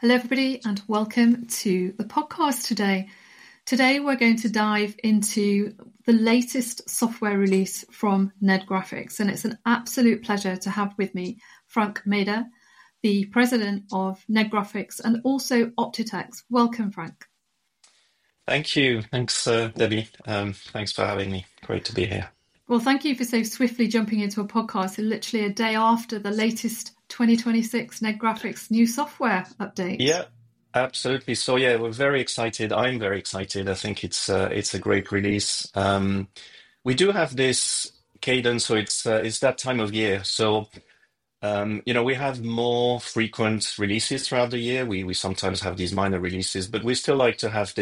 Hello, everybody, and welcome to the podcast today. Today, we're going to dive into the latest software release from Ned Graphics, and it's an absolute pleasure to have with me Frank Mader, the president of Ned Graphics and also Optitex. Welcome, Frank. Thank you. Thanks, Debbie. Thanks for having me. Great to be here. Well, thank you for so swiftly jumping into a podcast literally a day after the latest 2026 Ned Graphics new software update. Yeah, absolutely. So yeah, we're very excited. I'm very excited. I think it's a great release. We do have this cadence, so it's that time of year. So we have more frequent releases throughout the year. We sometimes have these minor releases, but we still like to have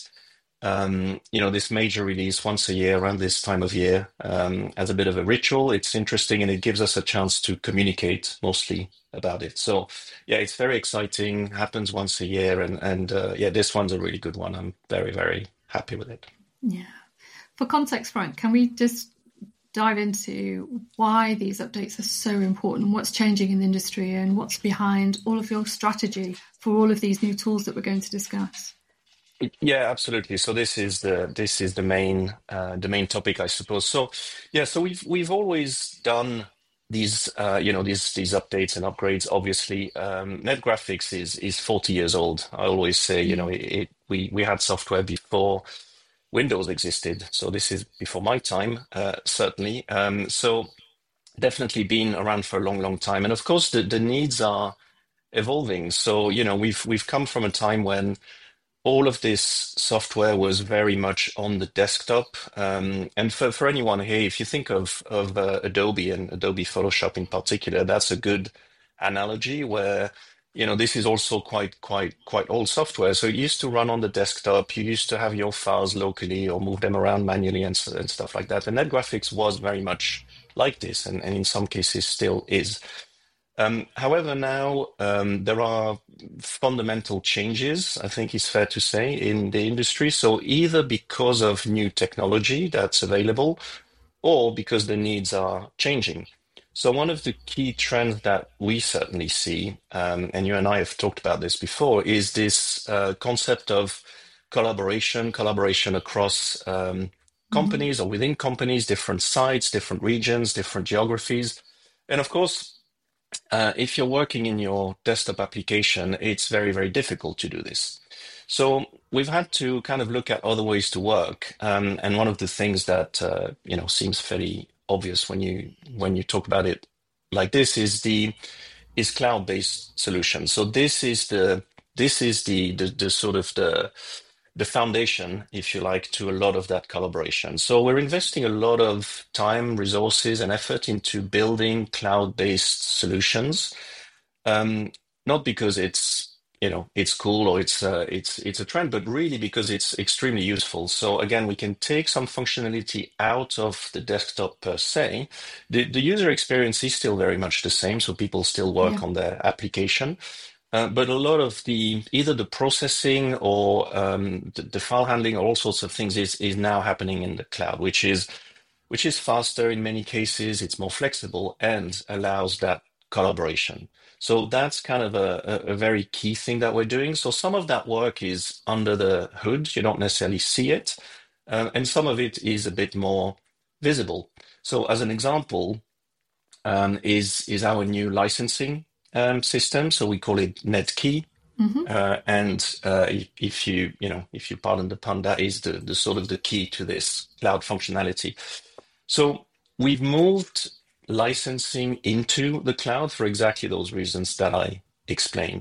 this major release once a year around this time of year as a bit of a ritual. It's interesting and it gives us a chance to communicate mostly about it. So yeah, it's very exciting, happens once a year. And this one's a really good one. I'm very, very happy with it. Yeah. For context, Frank, can we just dive into why these updates are so important, what's changing in the industry and what's behind all of your strategy for all of these new tools that we're going to discuss? Yeah, absolutely. So this is the main topic, I suppose. So yeah, so we've always done these these updates and upgrades. Obviously, NetGraphics is 40 years old. I always say, we had software before Windows existed. So this is before my time, certainly. So definitely been around for a long, long time. And of course, the needs are evolving. So we've come from a time when all of this software was very much on the desktop. And for anyone here, if you think of Adobe and Adobe Photoshop in particular, that's a good analogy where, this is also quite old software. So it used to run on the desktop. You used to have your files locally or move them around manually and stuff like that. And NetGraphics was very much like this, and in some cases still is. However, now there are fundamental changes, I think it's fair to say, in the industry. So either because of new technology that's available or because the needs are changing. So one of the key trends that we certainly see, and you and I have talked about this before, is this concept of collaboration across companies or within companies, different sites, different regions, different geographies. And of course, if you're working in your desktop application, it's very, very difficult to do this. So we've had to kind of look at other ways to work. And one of the things that seems fairly obvious when you talk about it like this is cloud-based solutions. So this is the sort of the foundation, if you like, to a lot of that collaboration. So we're investing a lot of time, resources, and effort into building cloud-based solutions. Not because it's cool or it's a trend, but really because it's extremely useful. So again, we can take some functionality out of the desktop per se. The user experience is still very much the same, so people still work on their application. But a lot of either the processing or the file handling or all sorts of things is now happening in the cloud, which is faster in many cases. It's more flexible and allows that collaboration. So that's kind of a very key thing that we're doing. So some of that work is under the hood. You don't necessarily see it. And some of it is a bit more visible. So as an example, is our new licensing system. So we call it NetKey. And if you pardon the pun, that is the sort of the key to this cloud functionality. So we've moved licensing into the cloud for exactly those reasons that I explained.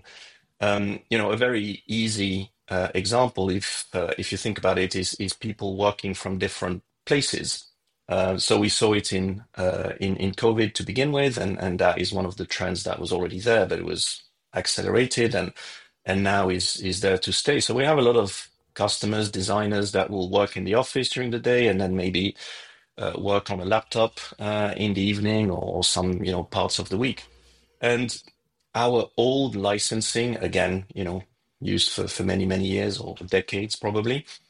A very easy example, if you think about it, is people working from different places. So we saw it in COVID to begin with, and that is one of the trends that was already there, but it was accelerated and now is there to stay. So we have a lot of customers, designers that will work in the office during the day and then maybe work on a laptop in the evening or some parts of the week. And our old licensing, again, used for many, many years or decades probably,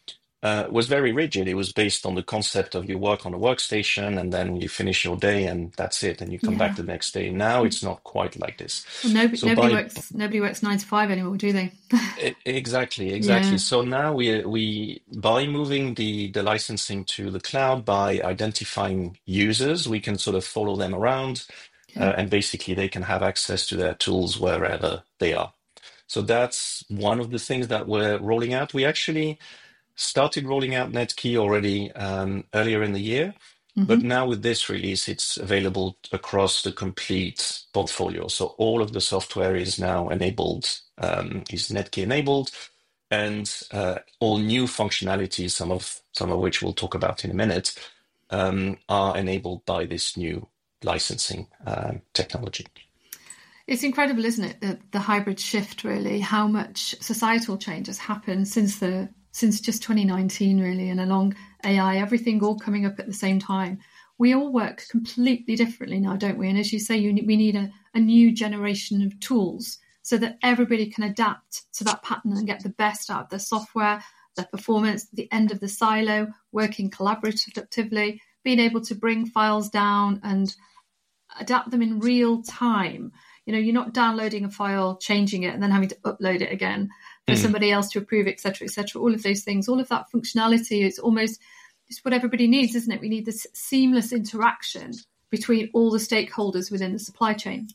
was very rigid. It was based on the concept of you work on a workstation and then you finish your day and that's it, and you come back Yeah. the next day. Now it's not quite like this. Well, So by nobody works 9 to 5 anymore, do they? exactly, exactly. Yeah. So now we by moving the licensing to the cloud, by identifying users, we can sort of follow them around, Yeah. and basically they can have access to their tools wherever they are. So that's one of the things that we're rolling out. We actually started rolling out Netkey already earlier in the year, but Hmm. now with this release, it's available across the complete portfolio. So all of the software is now enabled, is Netkey enabled, and all new functionalities, some of which we'll talk about in a minute, are enabled by this new licensing technology. It's incredible, isn't it, the hybrid shift, really, how much societal change has happened since just 2019, really, and along AI, everything all coming up at the same time. We all work completely differently now, don't we? And as you say, we need a new generation of tools so that everybody can adapt to that pattern and get the best out of their software, their performance, the end of the silo, working collaboratively, being able to bring files down and adapt them in real time. You're not downloading a file, changing it, and then having to upload it again for Mhm. somebody else to approve, etc., etc. All of those things, all of that functionality is almost just what everybody needs, isn't it? We need this seamless interaction between all the stakeholders within the supply chain.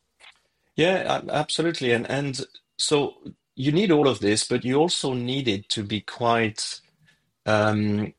Yeah, absolutely. And so you need all of this, but you also need it to be quite um,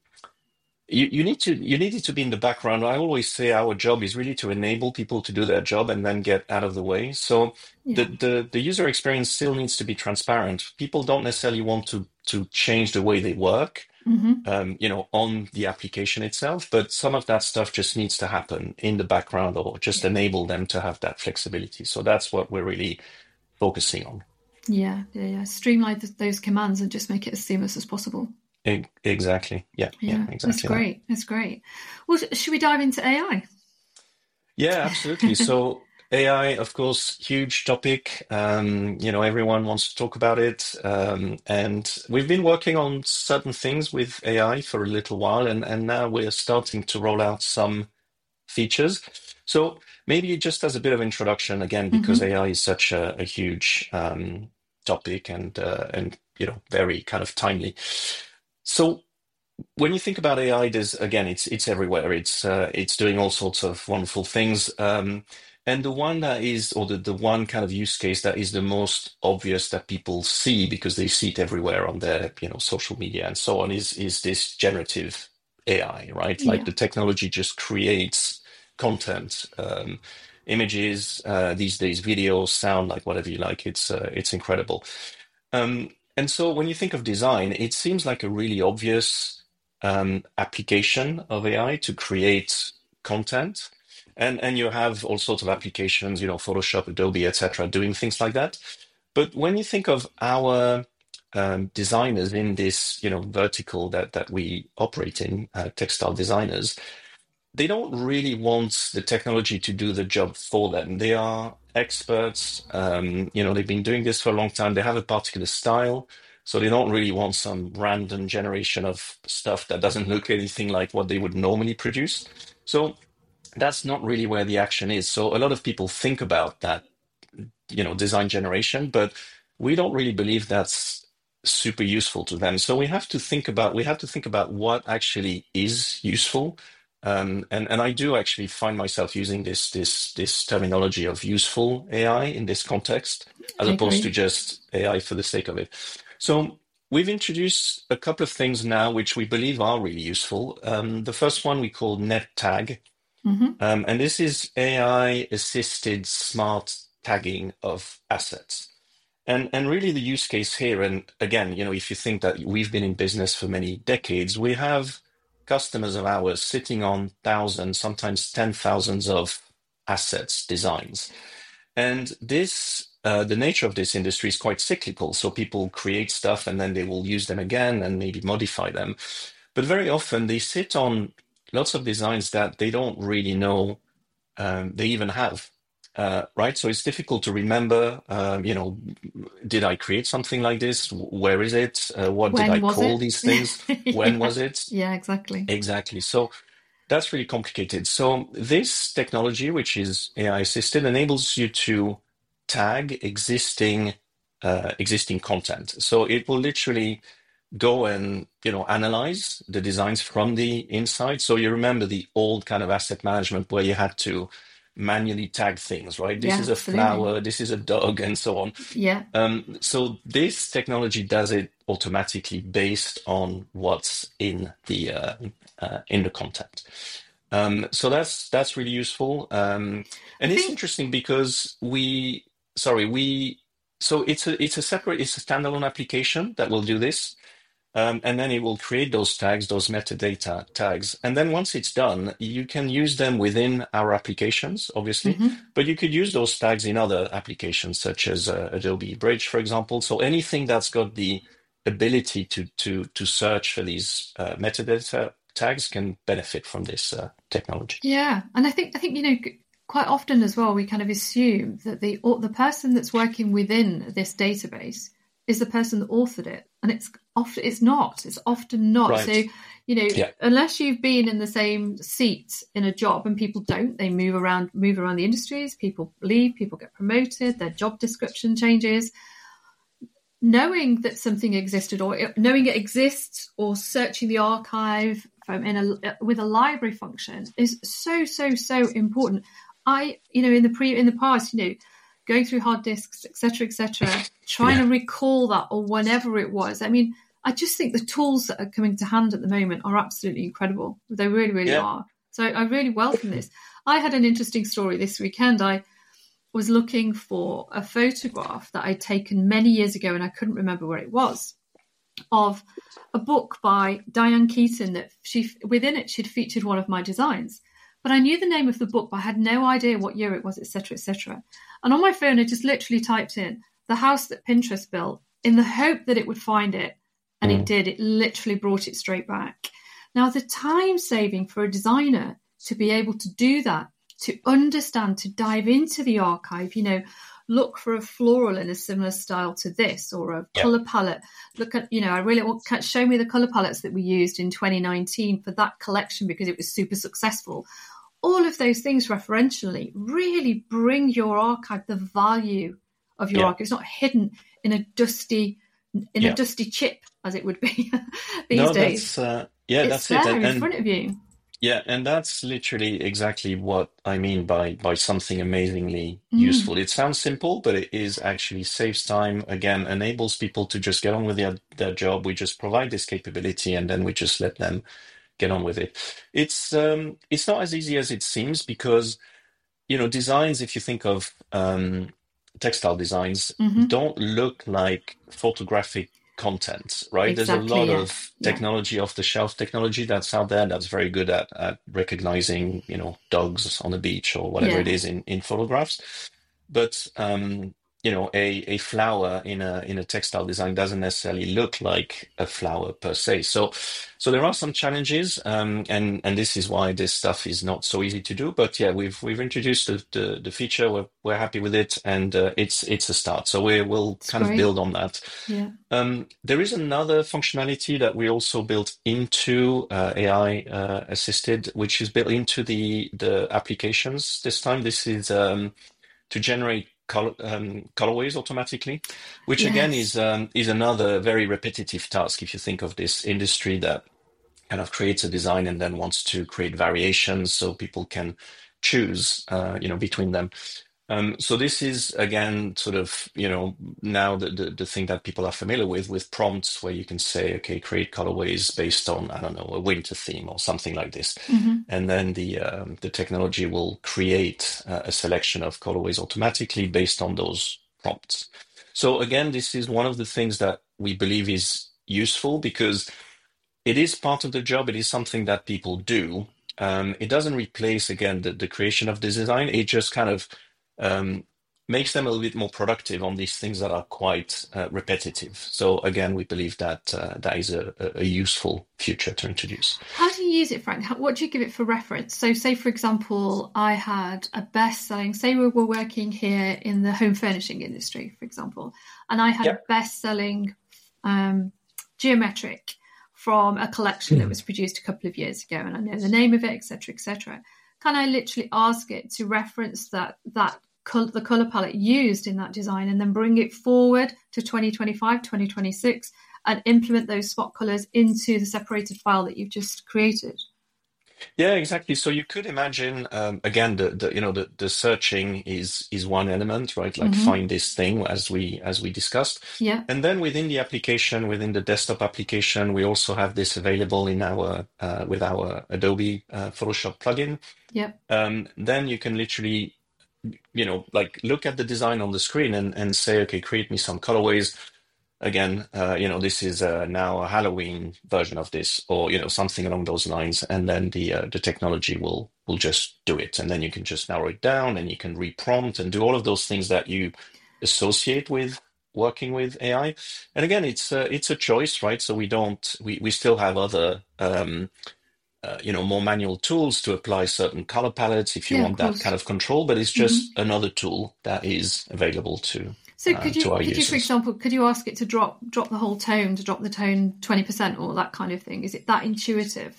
you need it to be in the background. I always say our job is really to enable people to do their job and then get out of the way. So Yeah. the user experience still needs to be transparent. People don't necessarily want to change the way they work, Hmm. on the application itself, but some of that stuff just needs to happen in the background or just Yeah. enable them to have that flexibility. So that's what we're really focusing on. Yeah. Yeah. Yeah. Streamline those commands and just make it as seamless as possible. Exactly. Yeah, yeah, Yeah, that's exactly that. great. That's great. Well, should we dive into AI? Yeah, absolutely. So AI, of course, huge topic. Everyone wants to talk about it. And we've been working on certain things with AI for a little while, and now we're starting to roll out some features. So maybe just as a bit of introduction, again, because Hmm. AI is such a huge topic and very kind of timely. So when you think about AI, there's again, it's everywhere. It's doing all sorts of wonderful things. And the one that is, or the one kind of use case that is the most obvious that people see because they see it everywhere on their, social media and so on is this generative AI, right? Like Yeah. the technology just creates content, images, these days, videos, sound, like whatever you like. It's incredible. And so when you think of design, it seems like a really obvious application of AI to create content. And you have all sorts of applications, Photoshop, Adobe, etc., doing things like that. But when you think of our designers in this, vertical that we operate in, textile designers, they don't really want the technology to do the job for them. They are experts. They've been doing this for a long time. They have a particular style. So they don't really want some random generation of stuff that doesn't look anything like what they would normally produce. So that's not really where the action is. So a lot of people think about that, design generation, but we don't really believe that's super useful to them. So we have to think about what actually is useful. And I do actually find myself using this terminology of useful AI in this context, as I opposed to agree. just AI for the sake of it. So we've introduced a couple of things now which we believe are really useful. The first one we call NetTag, Hmm. and this is AI assisted smart tagging of assets. And really the use case here, and again, if you think that we've been in business for many decades, we have customers of ours sitting on thousands, sometimes 10,000s of assets, designs. And the nature of this industry is quite cyclical. So people create stuff and then they will use them again and maybe modify them. But very often they sit on lots of designs that they don't really know they even have. right? So it's difficult to remember, did I create something like this? Where is it? What did I When was call it? these things? When Yeah, was it? yeah, exactly. Exactly. So that's really complicated. So this technology, which is AI assisted, enables you to tag existing content. So it will literally go and analyze the designs from the inside. So you remember the old kind of asset management where you had to manually tag things, right? This Yeah, is a absolutely. flower, this is a dog, and so on. Yeah. So this technology does it automatically based on what's in the content. So that's really useful. I And it's think interesting because sorry, so it's a standalone application that will do this. And then it will create those tags, those metadata tags. And then once it's done, you can use them within our applications, obviously, mhm. but you could use those tags in other applications, such as Adobe Bridge, for example. So anything that's got the ability to search for these metadata tags can benefit from this technology. Yeah, and I think quite often as well we kind of assume that the person that's working within this database is the person that authored it, and it's not. It's often not. So Right. Yeah. unless you've been in the same seat in a job, and people don't, they move around the industries. People leave, people get promoted, their job description changes. Knowing that something existed, or knowing it exists, or searching the archive with a library function is so important. In the past, going through hard disks, etc., trying Yeah. to recall that or whatever it was. I mean, I just think the tools that are coming to hand at the moment are absolutely incredible. They really, really Yeah. are. So I really welcome this. I had an interesting story this weekend. I was looking for a photograph that I'd taken many years ago, and I couldn't remember where it was, of a book by Diane Keaton that within it she'd featured one of my designs. But I knew the name of the book, but I had no idea what year it was, etc., etc. And on my phone, I just literally typed in the house that Pinterest built in the hope that it would find it. And it Mm. did. It literally brought it straight back. Now, the time saving for a designer to be able to do that, to understand, to dive into the archive, look for a floral in a similar style to this, or a Yeah. color palette. Look at, I really want, show me the color palettes that we used in 2019 for that collection because it was super successful. All of those things referentially really bring your archive, the value of your Yeah. archive. It's not hidden in a dusty Yeah. chip as it would be these No, days. It's that's it. there And, in and front of you. yeah, and that's literally exactly what I mean by something amazingly Mm, useful. It sounds simple, but it is actually saves time, again, enables people to just get on with their job. We just provide this capability and then we just let them get on with it. It's not as easy as it seems because, designs, if you think of textile designs, hmm. don't look like photographic content, right? There's a Exactly. lot Yeah. of Yeah. technology, off the shelf technology that's out there that's very good at recognizing, dogs on the beach or whatever it Yeah. is in photographs. But a flower in a textile design doesn't necessarily look like a flower per se. So there are some challenges, and this is why this stuff is not so easy to do. But yeah, we've introduced the feature. We're happy with it, and it's a start. So we'll It's kind of great. build on that. Yeah. There is another functionality that we also built into AI assisted, which is built into the applications. This time, this is to generate colorways automatically, which again Yes. is another very repetitive task if you think of this industry that kind of creates a design and then wants to create variations so people can choose, between them. So this is again sort of, now the thing that people are familiar with prompts where you can say, okay, create colorways based on, I don't know, a winter theme or something like this. Hmm. And then the technology will create a selection of colorways automatically based on those prompts. So again, this is one of the things that we believe is useful because it is part of the job. It is something that people do. It doesn't replace again the creation of the design. It just kind of um, makes them a little bit more productive on these things that are quite repetitive. So again, we believe that that is a useful feature to introduce. How do you use it, Frank? What do you give it for reference? So say, for example, I had a best-selling, say we were working here in the home furnishing industry, for example, and I had a best-selling geometric from a collection that was produced a couple of years ago, and I know the name of it, etc., etc. Can I literally ask it to reference the color palette used in that design and then bring it forward to 2025, 2026 and implement those spot colors into the separated file that you've just created? Yeah, exactly. So you could imagine, again, the searching is one element, right? Like find this thing as we discussed. Yeah. And then within the application, within the desktop application, we also have this available in our with our Adobe Photoshop plugin. Yeah. Then you can literally, like look at the design on the screen and say, okay, create me some colorways. Again, this is now a Halloween version of this, or something along those lines, and then the technology will just do it, and then you can just narrow it down, and you can reprompt and do all of those things that you associate with working with AI. And again, it's a choice, right? So we still have other more manual tools to apply certain color palettes if you want that kind of control, but it's just another tool that is available to. So could you, for example, could you ask it to drop the whole tone, to drop the tone 20% or that kind of thing? Is it that intuitive?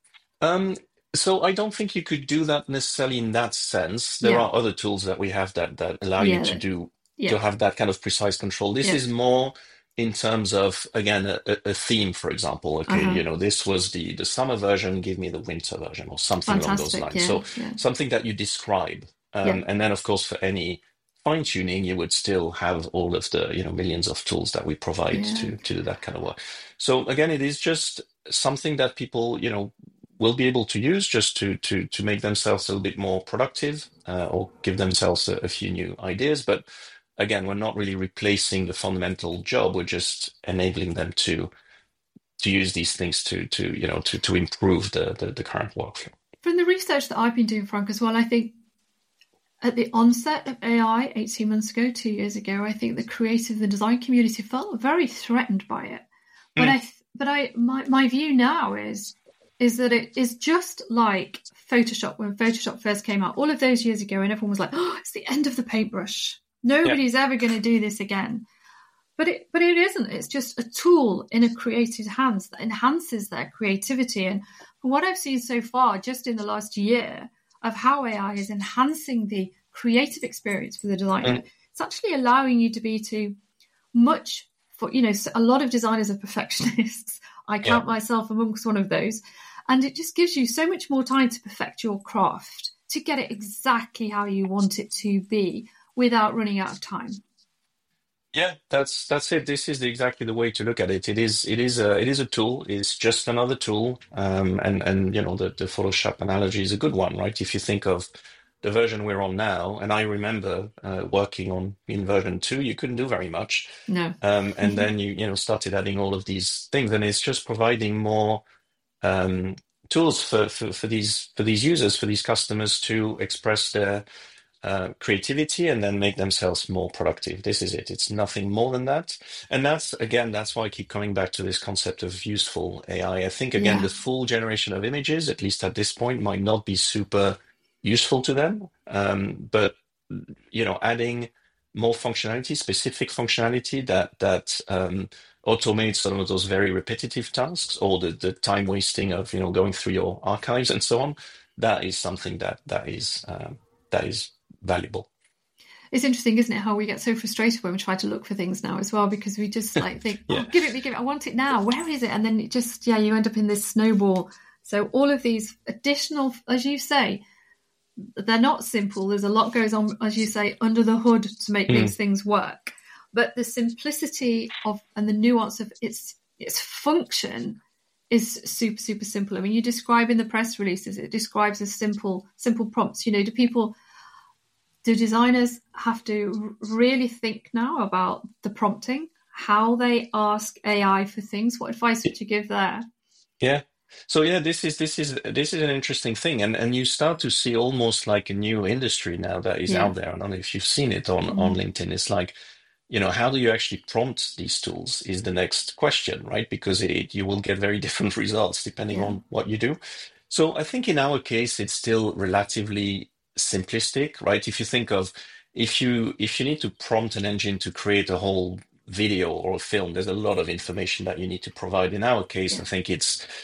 So I don't think you could do that necessarily in that sense. There are other tools that we have that allow you to have that kind of precise control. This is more in terms of, again, a theme, for example. Okay, this was the summer version, give me the winter version or something along those lines. Something that you describe. And then, of course, for any fine-tuning, you would still have all of the millions of tools that we provide to do that kind of work. So again, it is just something that people will be able to use just to make themselves a little bit more productive or give themselves a few new ideas. But again, we're not really replacing the fundamental job. We're just enabling them to use these things to improve the current workflow. From the research that I've been doing, Frank, as well, I think at the onset of AI 18 months ago, 2 years ago, I think the creative, the design community felt very threatened by it. But my view now is that it is just like Photoshop, when Photoshop first came out all of those years ago, and everyone was like, oh, it's the end of the paintbrush. Nobody's ever going to do this again. But it isn't. It's just a tool in a creator's hands that enhances their creativity. And from what I've seen so far, just in the last year, of how AI is enhancing the creative experience for the designer, it's actually allowing you to be a lot of designers are perfectionists. I count myself amongst one of those. And it just gives you so much more time to perfect your craft, to get it exactly how you want it to be without running out of time. Yeah, that's it. This is exactly the way to look at it. It is a tool. It's just another tool. And the Photoshop analogy is a good one, right? If you think of the version we're on now, and I remember working in version 2, you couldn't do very much. No. And then you started adding all of these things, and it's just providing more tools for these users, for these customers to express their creativity and then make themselves more productive. This is it. It's nothing more than that. And that's why I keep coming back to this concept of useful AI. I think, again, the full generation of images, at least at this point, might not be super useful to them. But, adding more functionality, specific functionality that automates some of those very repetitive tasks, or the time wasting of, going through your archives and so on, that is something that is valuable. It's interesting, isn't it, how we get so frustrated when we try to look for things now as well, because we just think, give it, I want it now. Where is it? And then it just, you end up in this snowball. So all of these additional, as you say, they're not simple. There's a lot goes on, as you say, under the hood to make these things work. But the simplicity and the nuance of its function is super, super simple. I mean, you describe in the press releases, it describes as simple prompts. Do designers have to really think now about the prompting, how they ask AI for things? What advice would you give there? Yeah. So yeah, this is an interesting thing, and you start to see almost like a new industry now that is Yeah. out there. I don't know if you've seen it on Mm. LinkedIn. It's like, how do you actually prompt these tools is the next question, right? Because you will get very different results depending Yeah. on what you do. So I think in our case, it's still relatively simplistic, right? If you think of if you need to prompt an engine to create a whole video or a film, there's a lot of information that you need to provide. In our case, I Yeah. think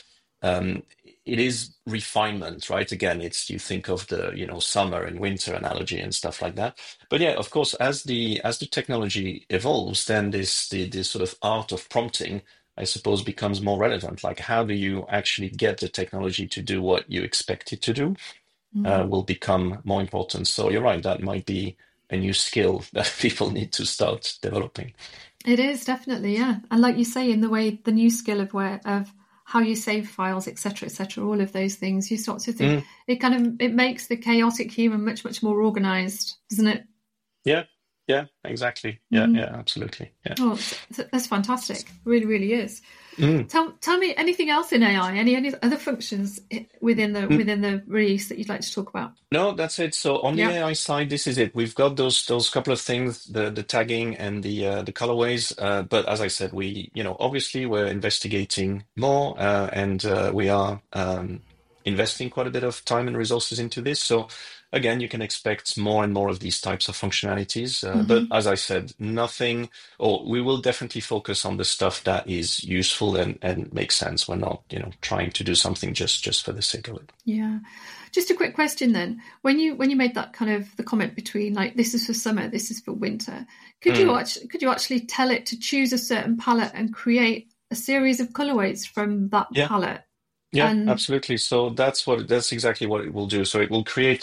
um, it is refinement, right? Again, it's you think of the summer and winter analogy and stuff like that. But yeah, of course, as the technology evolves, then this sort of art of prompting, I suppose, becomes more relevant. Like, how do you actually get the technology to do what you expect it to do? Mm. Will become more important. So you're right, that might be a new skill that people need to start developing. It is definitely, yeah. And like you say, in the way the new skill of how you save files, etc., all of those things, you start to think Mm, it makes the chaotic human much, much more organized, doesn't it? yeah, yeah, exactly. Yeah, Mm. yeah, absolutely. Yeah. Oh, that's fantastic. Really, really is. Mm. Tell me anything else in AI, any other functions within the Mm. within the release that you'd like to talk about? No, that's it. So on the Yeah. AI side, this is it. We've got those couple of things, the tagging and the colorways. But as I said, we obviously we're investigating more, and we are investing quite a bit of time and resources into this. So again, you can expect more and more of these types of functionalities. But Hmm. as I said, nothing, or we will definitely focus on the stuff that is useful and makes sense. We're not, trying to do something just for the sake of it. Yeah. Just a quick question then. When you made that kind of the comment between like this is for summer, this is for winter, could you actually tell it to choose a certain palette and create a series of colorways from that Yeah. palette? Yeah, And absolutely. So that's exactly what it will do. So it will create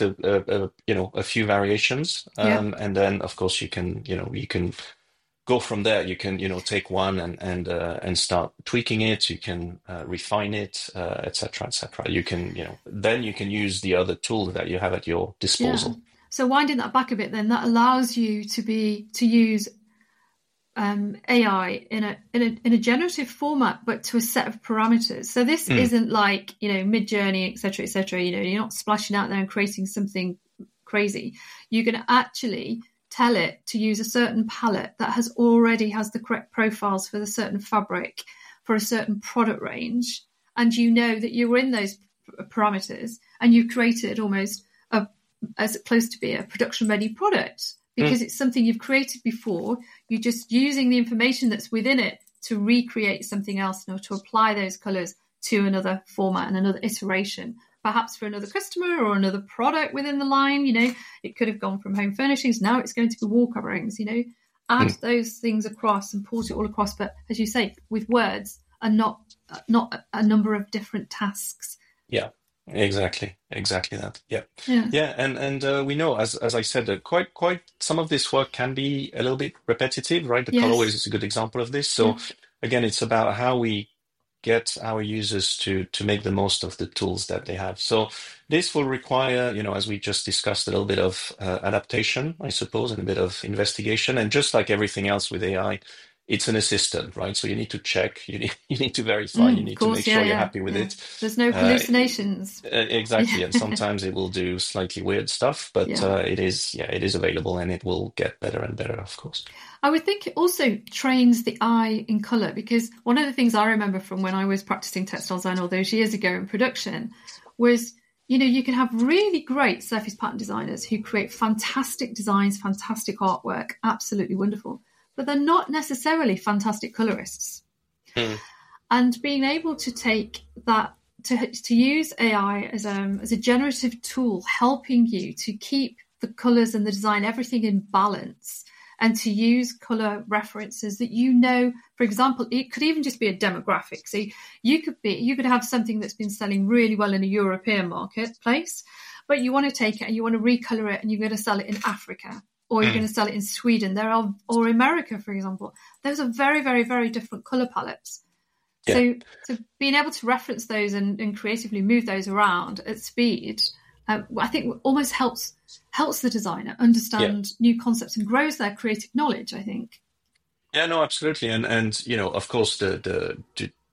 a few variations, yeah, and then of course you can go from there. You can take one and start tweaking it. You can refine it, etc., etc. You can then you can use the other tools that you have at your yeah. disposal. So winding that back a bit, then that allows you to use AI in a generative format, but to a set of parameters. So this Mm, isn't like Mid-Journey, etc., etc. You're not splashing out there and creating something crazy. You can actually tell it to use a certain palette that has the correct profiles for the certain fabric for a certain product range, and you know that you're in those parameters, and you've created almost as close to be a production ready product mm, because it's something you've created before. You're just using the information that's within it to recreate something else or to apply those colors to another format and another iteration, perhaps for another customer or another product within the line. It could have gone from home furnishings. Now it's going to be wall coverings, add mm. those things across and port it all across. But as you say, with words and not a number of different tasks. Yeah, exactly that. Yeah, Yeah. yeah, and we know, as I said, quite some of this work can be a little bit repetitive, right? The colorways Yes. is a good example of this. Yeah. So again, it's about how we get our users to make the most of the tools that they have. So this will require, as we just discussed, a little bit of adaptation, I suppose, and a bit of investigation. And just like everything else with AI, it's an assistant, right? So you need to check, you need to verify, you Of need to make course, yeah, sure you're yeah, happy with yeah. it. There's no Uh, hallucinations. exactly, and Yeah, sometimes it will do slightly weird stuff, but yeah. it is available, and it will get better and better, of course. I would think it also trains the eye in colour because one of the things I remember from when I was practicing textile design all those years ago in production was, you can have really great surface pattern designers who create fantastic designs, fantastic artwork, absolutely wonderful, but they're not necessarily fantastic colourists. Mm, And being able to take that to use AI as a generative tool, helping you to keep the colours and the design, everything in balance, and to use colour references that for example, it could even just be a demographic. So you could have something that's been selling really well in a European marketplace, but you want to take it and you want to recolor it and you're going to sell it in Africa. Or you're going mm. to sell it in Sweden, or America, for example. Those are very, very, very different colour palettes. Yeah. So being able to reference those and creatively move those around at speed, I think almost helps the designer Yeah. understand new concepts and grows their creative knowledge, I think. Yeah, no, absolutely. And of course the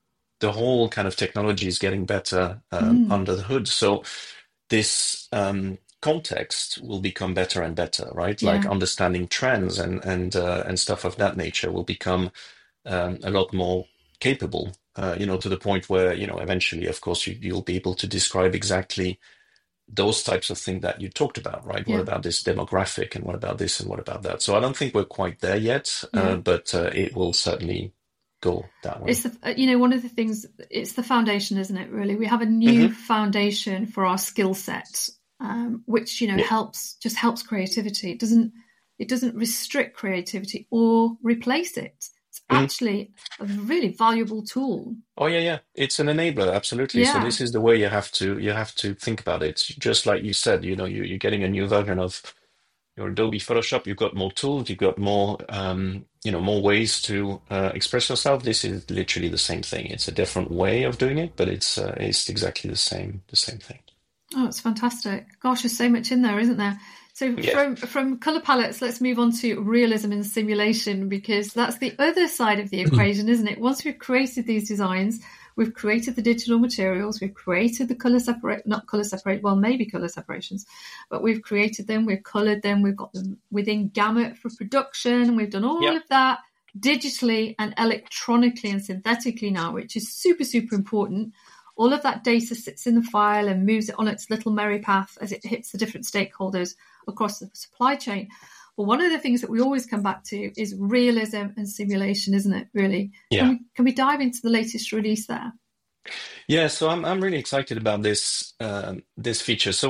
the whole kind of technology is getting better Mm. under the hood. So this context will become better and better, right? Like Yeah. understanding trends and stuff of that nature will become a lot more capable. To the point where, eventually, of course, you'll be able to describe exactly those types of things that you talked about, right? What Yeah. about this demographic and what about this and what about that? So I don't think we're quite there yet, Yeah. but it will certainly go that way. It's one of the things, it's the foundation, isn't it, really? We have a Hmm. new foundation for our skill set, which, Yeah. helps creativity. It doesn't restrict creativity or replace it. It's Mhm. actually a really valuable tool. Oh yeah, yeah. It's an enabler, absolutely. So Yeah. this is the way you have to think about it. Just like you said, you're getting a new version of your Adobe Photoshop. You've got more tools. You've got more, more ways to express yourself. This is literally the same thing. It's a different way of doing it, but it's exactly the same thing. Oh, it's fantastic. Gosh, there's so much in there, isn't there? So Yeah. from color palettes, let's move on to realism and simulation, because that's the other side of the equation, isn't it? Once we've created these designs, we've created the digital materials, we've created the not color separate, well, maybe color separations, but we've created them, we've colored them, we've got them within Gamut for production, we've done all Yeah. of that digitally and electronically and synthetically now, which is super, super important. All of that data sits in the file and moves it on its little merry path as it hits the different stakeholders across the supply chain. But one of the things that we always come back to is realism and simulation, isn't it, really? Yeah. Can we dive into the latest release there? Yeah. So I'm really excited about this feature. So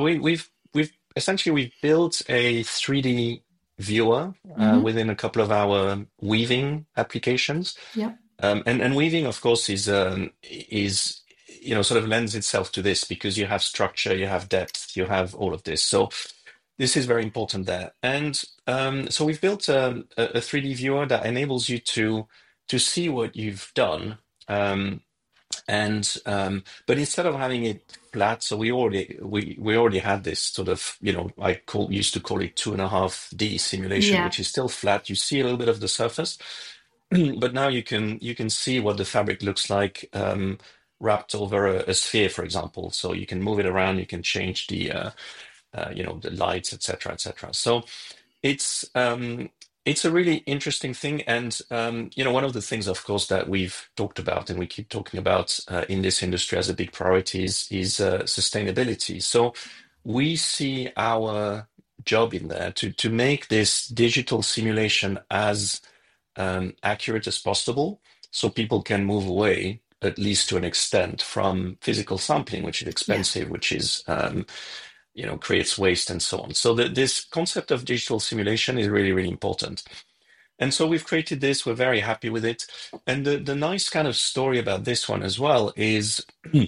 we've built a 3D viewer Mm-hmm. within a couple of our weaving applications. Yep. And weaving, of course, is sort of lends itself to this because you have structure, you have depth, you have all of this. So this is very important there. And so we've built a 3D viewer that enables you to see what you've done. But instead of having it flat, so we already had this sort of, used to call it 2.5D simulation, Yeah. which is still flat. You see a little bit of the surface, but now you can see what the fabric looks like wrapped over a sphere, for example. So you can move it around, you can change the lights, etc., etc. So it's it's a really interesting thing, and one of the things, of course, that we've talked about and we keep talking about in this industry as a big priority is sustainability. So we see our job in there to make this digital simulation as accurate as possible, so people can move away, at least to an extent, from physical sampling, which is Yeah. expensive, which is creates waste and so on. So this concept of digital simulation is really, really important. And so we've created this. We're very happy with it. And the nice kind of story about this one as well is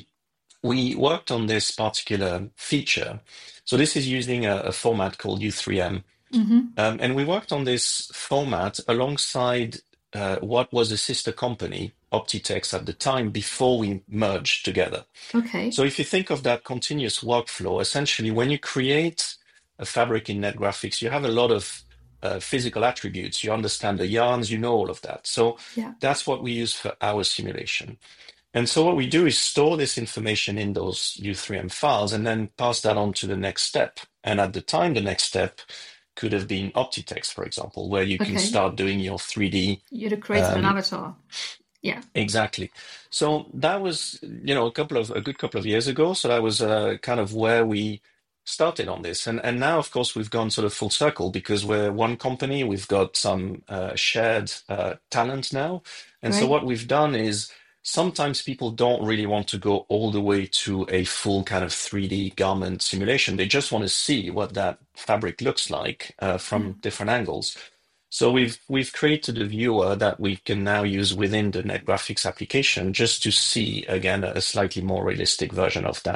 we worked on this particular feature. So this is using a format called U3M. Mm-hmm. And we worked on this format alongside what was a sister company, Optitex, at the time before we merged together. Okay. So if you think of that continuous workflow, essentially when you create a fabric in NetGraphics, you have a lot of physical attributes. You understand the yarns, you know all of that. So Yeah. that's what we use for our simulation. And so what we do is store this information in those U3M files and then pass that on to the next step. And at the time, the next step could have been Optitex, for example, where you can Okay. start doing your 3D. You'd have created an avatar. Yeah. Exactly. So that was, a good couple of years ago. So that was kind of where we started on this. And now, of course, we've gone sort of full circle because we're one company. We've got some shared talent now. And so Great. what we've done is sometimes people don't really want to go all the way to a full kind of 3D garment simulation. They just want to see what that fabric looks like Yeah. from different angles. So we've created a viewer that we can now use within the NetGraphics application just to see again a slightly more realistic version of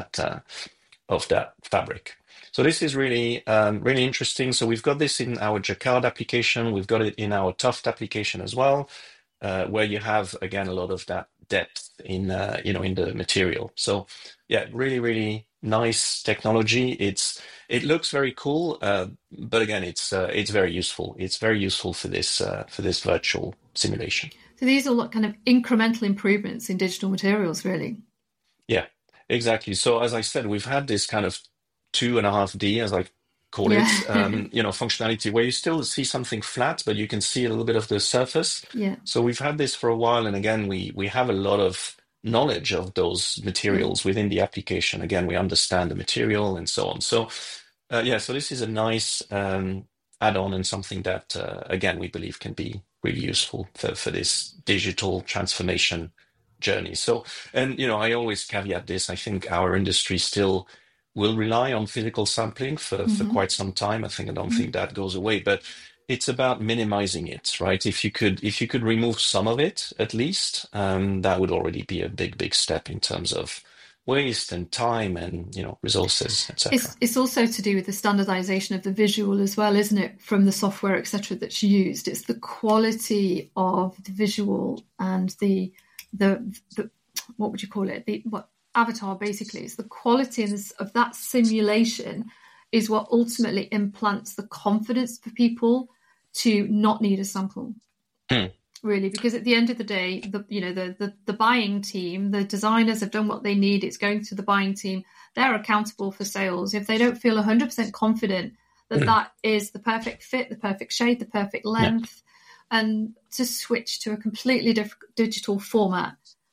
that fabric. So this is really really interesting. So we've got this in our Jacquard application. We've got it in our Tuft application as well, where you have again a lot of that depth in in the material. So yeah, really really nice technology. It looks very cool, but again, it's very useful. It's very useful for this virtual simulation. So these are kind of incremental improvements in digital materials, really. Yeah, exactly. So as I said, we've had this kind of 2.5D, as I call Yeah. it, functionality where you still see something flat, but you can see a little bit of the surface. Yeah. So we've had this for a while, and again, we have a lot of knowledge of those Yeah. materials within the application. Again, we understand the material and so on. So so this is a nice add-on and something that again we believe can be really useful for this digital transformation journey. So, and I always caveat this. I think our industry still will rely on physical sampling for Mm-hmm. quite some time. I don't think that goes away, but it's about minimizing it, right? If you could remove some of it at least, that would already be a big step in terms of waste and time and resources, etc. It's also to do with the standardization of the visual as well, isn't it? From the software, etc., that's used. It's the quality of the visual and the what would you call it? What avatar basically is the quality of that simulation is what ultimately implants the confidence for people to not need a sample. Really, because at the end of the day, the buying team, the designers have done what they need. It's going to the buying team. They're accountable for sales. If they don't feel 100% confident that that is the perfect fit, the perfect shade, the perfect length, and to switch to a completely different digital format,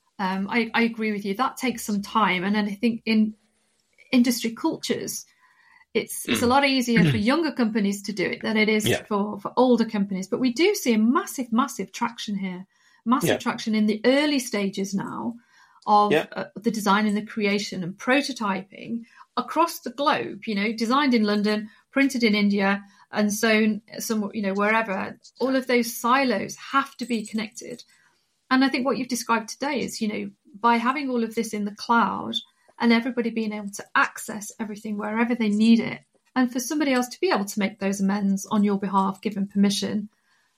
I agree with you. That takes some time. And then I think in industry cultures, it's a lot easier for younger companies to do it than it is for older companies. But we do see a massive traction here, traction in the early stages now of the design and the creation and prototyping across the globe, designed in London, printed in India, and sewn somewhere, wherever. All of those silos have to be connected. And I think what you've described today is, by having all of this in the cloud, and everybody being able to access everything wherever they need it, and for somebody else to be able to make those amends on your behalf, given permission,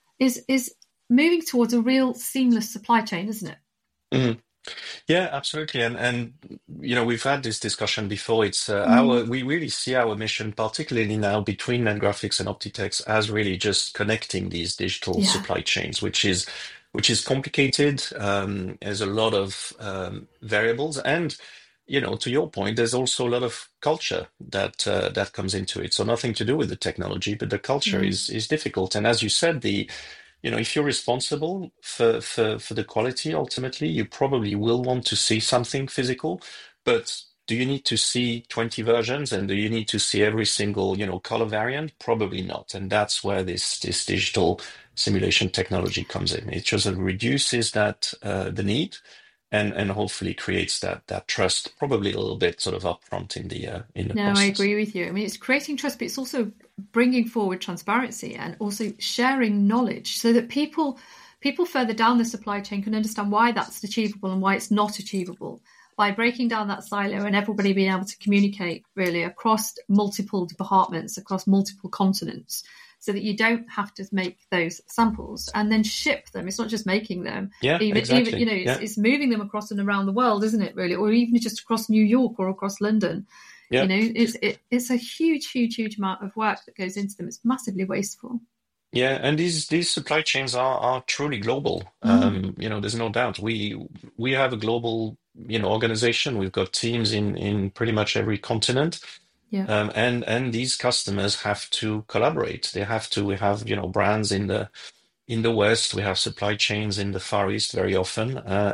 is moving towards a real seamless supply chain, isn't it? Mm-hmm. Yeah, absolutely. And we've had this discussion before. It's we really see our mission, particularly now between NetGraphics and Optitex, as really just connecting these digital supply chains, which is complicated. There's a lot of variables, and to your point, there's also a lot of culture that comes into it. So nothing to do with the technology, but the culture is difficult. And as you said, if you're responsible for the quality, ultimately, you probably will want to see something physical. But do you need to see 20 versions, and do you need to see every single color variant? Probably not. And that's where this digital simulation technology comes in. It just reduces that the need. And hopefully creates that trust, probably a little bit sort of upfront in the process. I agree with you. I mean, it's creating trust, but it's also bringing forward transparency and also sharing knowledge so that people further down the supply chain can understand why that's achievable and why it's not achievable, by breaking down that silo and everybody being able to communicate really across multiple departments, across multiple continents, so that you don't have to make those samples and then ship them. It's not just making them. Exactly. It's moving them across and around the world, isn't it, really? Or even just across New York or across London. Yeah. It's a huge amount of work that goes into them. It's massively wasteful. Yeah, and these supply chains are truly global. There's no doubt. We have a global organization. We've got teams in pretty much every continent. Yeah. And these customers have to collaborate. We have brands in the West. We have supply chains in the Far East very often.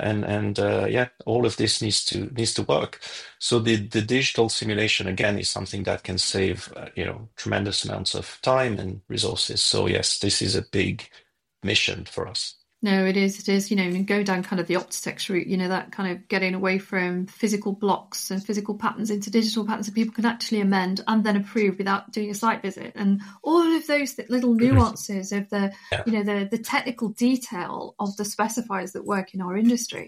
All of this needs to work. So the digital simulation again is something that can save tremendous amounts of time and resources. So yes, this is a big mission for us. No, it is. And go down kind of the Optitex route, that kind of getting away from physical blocks and physical patterns into digital patterns that people can actually amend and then approve without doing a site visit. And all of those little nuances of the technical detail of the specifiers that work in our industry.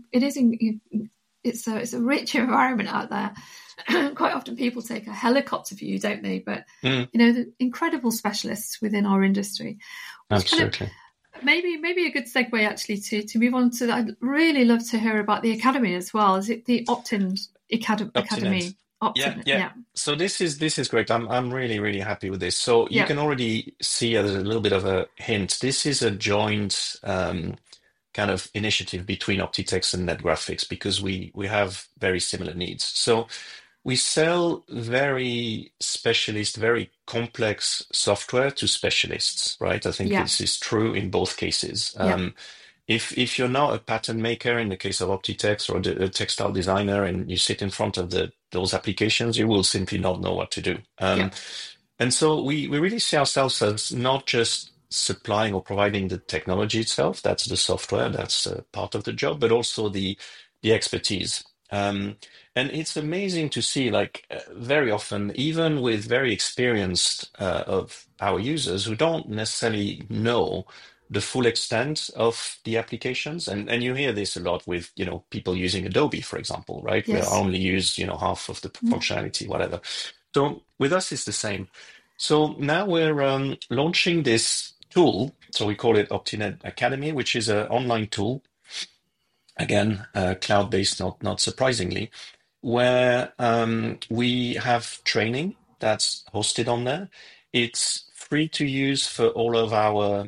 It's a rich environment out there. Quite often people take a helicopter view, don't they? But, the incredible specialists within our industry. Absolutely. Maybe a good segue actually to move on to. I'd really love to hear about the academy as well. Is it the Optin Academy? Yeah. So this is great. I'm really happy with this. So you can already see as a little bit of a hint. This is a joint kind of initiative between Optitex and NetGraphics because we have very similar needs. So we sell very specialist, very complex software to specialists, right? I think Yeah. this is true in both cases. Yeah. If you're now a pattern maker in the case of Optitex or a textile designer and you sit in front of those applications, you will simply not know what to do. Yeah. And so we really see ourselves as not just supplying or providing the technology itself, that's the software, that's part of the job, but also the expertise. And it's amazing to see, like very often, even with very experienced of our users who don't necessarily know the full extent of the applications, and you hear this a lot with people using Adobe, for example, right? Where I Yes. only use half of the Mm. functionality, whatever. So with us, it's the same. So now we're launching this tool. So we call it Optinet Academy, which is an online tool. Again, cloud-based, not surprisingly, where we have training that's hosted on there. It's free to use for all of our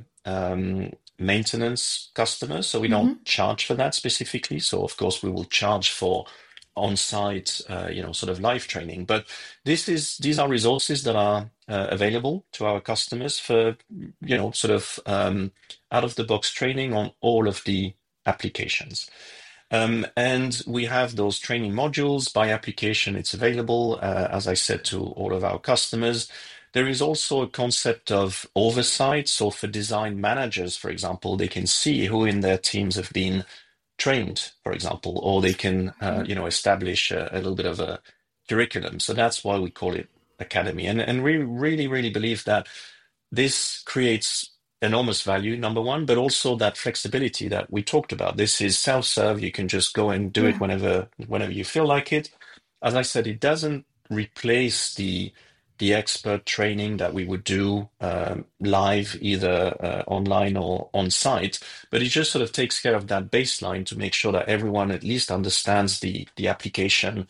maintenance customers, so we don't Hmm. charge for that specifically. So of course we will charge for on-site, sort of live training. But these are resources that are available to our customers for, sort of out-of-the-box training on all of the applications. And we have those training modules by application. It's available, as I said, to all of our customers. There is also a concept of oversight. So for design managers, for example, they can see who in their teams have been trained, for example, or they can, establish a little bit of a curriculum. So that's why we call it academy. And we really, really believe that this creates enormous value, number one, but also that flexibility that we talked about. This is self-serve. You can just go and do it Yeah. whenever you feel like it. As I said, it doesn't replace the expert training that we would do live, either online or on site, but it just sort of takes care of that baseline to make sure that everyone at least understands the application,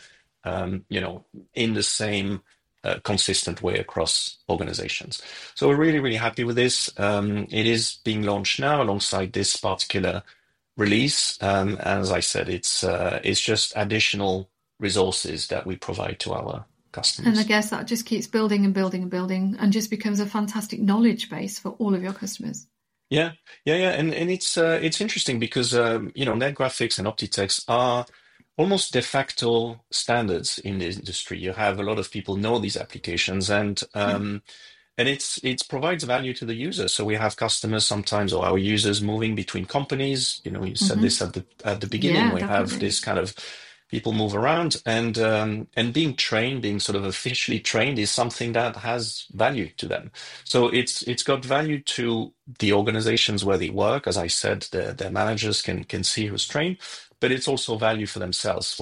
in the same consistent way across organizations. So we're really, really happy with this. It is being launched now alongside this particular release. As I said, it's just additional resources that we provide to our And I customers. guess that just keeps building and building and building and just becomes a fantastic knowledge base for all of your customers. Yeah, yeah, and it's interesting because NetGraphics and Optitex are almost de facto standards in the industry. You have a lot of people know these applications, Yeah. and it provides value to the user. So we have customers sometimes, or our users, moving between companies. You said Hmm. this at the beginning. Yeah, We have definitely. this kind of people move around, and being trained, being sort of officially trained, is something that has value to them. So it's got value to the organizations where they work. As I said, their managers can see who's trained, but it's also value for themselves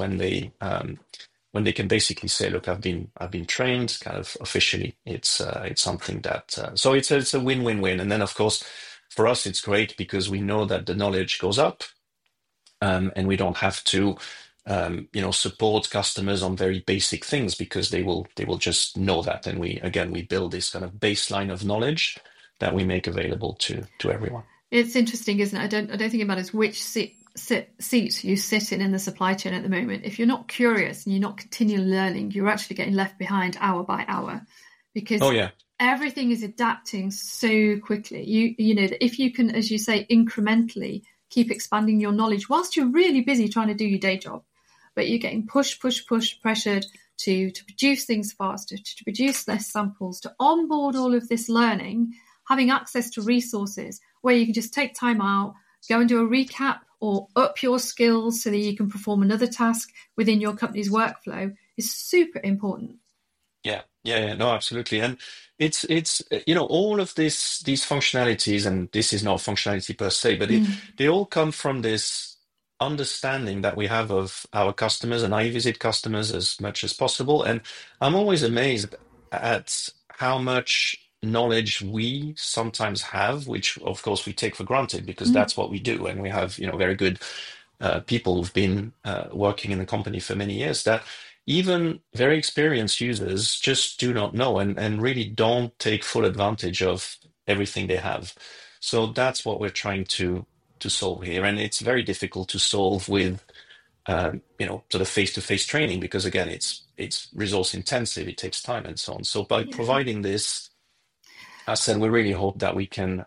when they can basically say, "Look, I've been trained," kind of officially. It's something that so it's a win-win-win. And then of course, for us, it's great because we know that the knowledge goes up, and we don't have to support customers on very basic things because they will just know that. And we build this kind of baseline of knowledge that we make available to everyone. It's interesting, isn't it? I don't think it matters which seat you sit in the supply chain at the moment. If you're not curious and you're not continually learning, you're actually getting left behind hour by hour Oh because yeah, everything is adapting so quickly. You know that if you can, as you say, incrementally keep expanding your knowledge whilst you're really busy trying to do your day job, but you're getting pushed, pressured to produce things faster, to produce less samples, to onboard all of this learning, having access to resources where you can just take time out, go and do a recap or up your skills so that you can perform another task within your company's workflow is super important. yeah, no, absolutely. And it's all of these functionalities, and this is not functionality per se, but Mm. they all come from this understanding that we have of our customers, and I visit customers as much as possible, and I'm always amazed at how much knowledge we sometimes have, which of course we take for granted because Mm. that's what we do, and we have very good people who've been working in the company for many years, that even very experienced users just do not know, and really don't take full advantage of everything they have. So that's what we're trying to to solve here, and it's very difficult to solve with sort of face-to-face training, because again, it's resource intensive, it takes time and so on. So by providing this, I said, we really hope that we can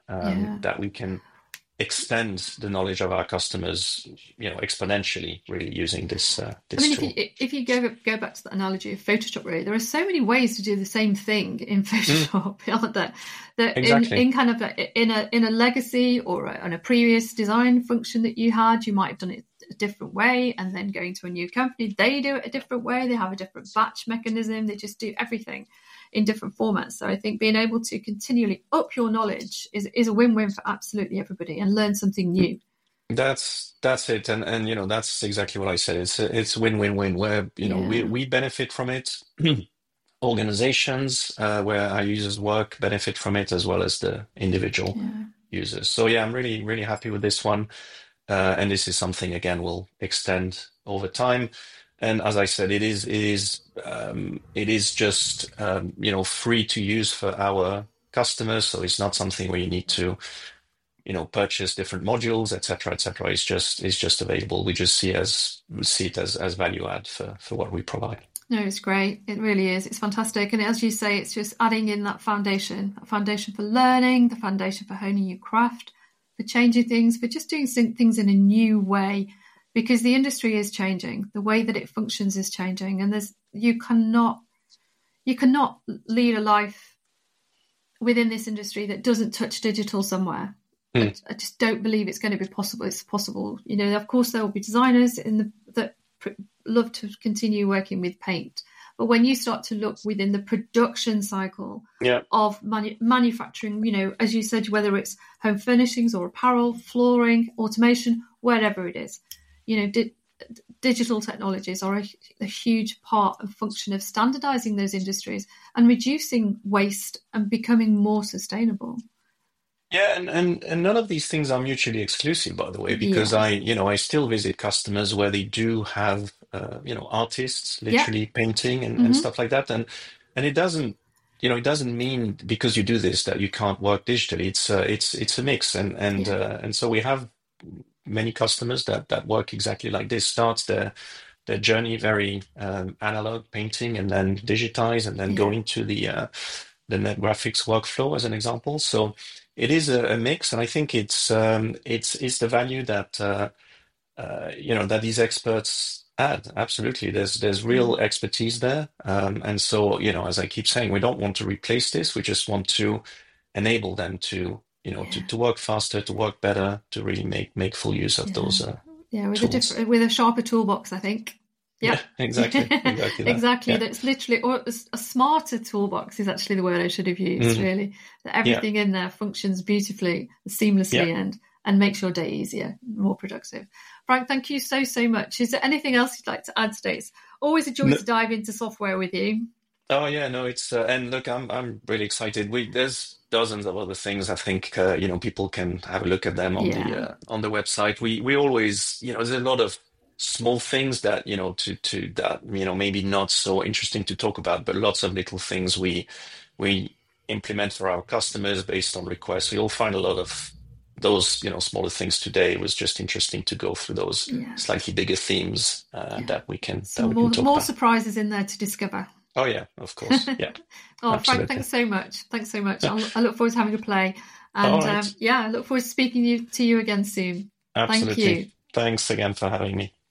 extend the knowledge of our customers, exponentially, really using this tool. If you go back to the analogy of Photoshop, really, there are so many ways to do the same thing in Photoshop, aren't there? That exactly. in kind of in a legacy or on a previous design function that you had, you might have done it a different way, and then going to a new company, they do it a different way. They have a different batch mechanism. They just do everything in different formats. So I think being able to continually up your knowledge is a win-win for absolutely everybody, and learn something new. That's it, and that's exactly what I said. It's win-win-win, where we benefit from it. Organizations where our users work benefit from it, as well as the individual users. So I'm really, really happy with this one. And this is something, again, we'll extend over time. And as I said, it is just free to use for our customers. So it's not something where you need to purchase different modules, etc., etc. It's just available. We just see it as value add for what we provide. No, it's great. It really is. It's fantastic. And as you say, it's just adding in that foundation for learning, the foundation for honing your craft, for changing things, for just doing things in a new way, because the industry is changing. The way that it functions is changing, and you cannot lead a life within this industry that doesn't touch digital somewhere. I just don't believe it's going to be possible. It's possible. Of course, there will be designers that love to continue working with paint. But when you start to look within the production cycle of manufacturing, as you said, whether it's home furnishings or apparel, flooring, automation, whatever it is, digital technologies are a huge part and function of standardizing those industries and reducing waste and becoming more sustainable. Yeah, and none of these things are mutually exclusive, by the way, because I still visit customers where they do have artists literally painting and stuff like that, and it doesn't mean because you do this that you can't work digitally. It's a mix, and so we have many customers that work exactly like this. Starts their journey very analog painting, and then digitize, and then go into the NetGraphics workflow, as an example. So it is a mix, and I think it's the value that that these experts add. Absolutely, there's real expertise there, and so as I keep saying, we don't want to replace this. We just want to enable them to to work faster, to work better, to really make full use of those. With a sharper toolbox, I think. Yeah, exactly. Exactly. That's literally, or a smarter toolbox is actually the word I should have used, really. That everything in there functions beautifully, seamlessly, and makes your day easier, more productive. Frank, thank you so much. Is there anything else you'd like to add today? It's always a joy to dive into software with you. Oh yeah, no, it's and look, I'm really excited. There's dozens of other things. I think people can have a look at them on the website. We always there's a lot of small things that maybe not so interesting to talk about, but lots of little things we implement for our customers based on requests. You'll find a lot of those smaller things today. It was just interesting to go through those slightly bigger themes that we can more about. Surprises in there to discover. Oh yeah, of course. Yeah. Frank, thanks so much. I look forward to having a play, and I look forward to speaking to you again soon. Absolutely. Thank you. Thanks again for having me.